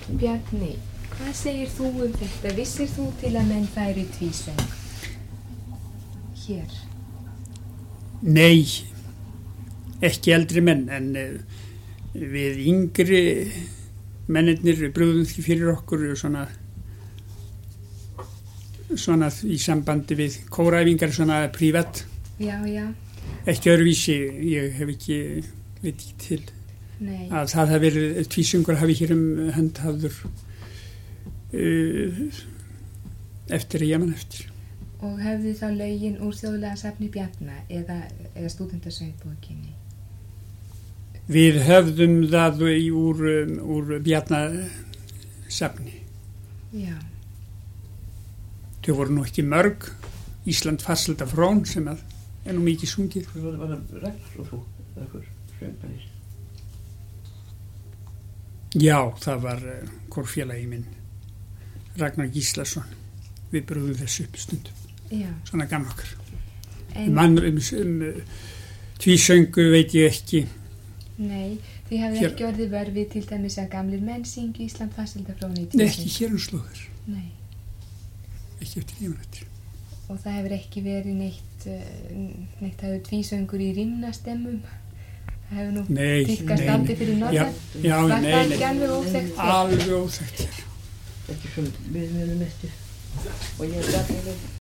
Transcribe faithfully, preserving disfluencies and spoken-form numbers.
Bjarni, hvað segir þú um þetta? Vissir þú til að menn færi tvísöng hér? Nei, ekki eldri menn, en uh, við yngri mennirnir brugðum því fyrir okkur svona, svona í sambandi við kóræfingar, svona prívat. Já, já. Ekki öðruvísi, ég hef ekki veit ekki til Nei. Að það hafi verið tvísöngur hafi hér um hönd hafður uh, eftir að ég man eftir. Og hefði þá lögin úr þjóðlega safni Bjarna eða, eða stúdentasöngbókinni? Við höfðum það í, úr, úr Bjarna safni. Já. Þau voru nú ekki mörg, Ísland farselda frón sem að er nú mikið sungið. Var það Ragnar og þú, eða hver söngmennir? Já, það var uh, kórfélagi minn, Ragnar Gíslason. Við brugðum þessu upp stundum. Já. Svona gamla okkar. En... Mann um, um uh, tvísöngu veit ég ekki. Nei, þið hafið Hér... ekki orðið vörfið til dæmis að gamlir menn syngju Ísland farselda frón í Nei, ekki hér um slóður. Nei. Ekki eftir ég man eftir. Og það hefur ekki verið neitt, neitt það hefur tvísöngur í rímnastemmum. Það hefur nú tikkast aldrei fyrir norðan. Já, já, var nei, það nei. ekki alveg óþekkt hér? Alveg óþekkt hér. Ekki sem við munum eftir. Og ég er alveg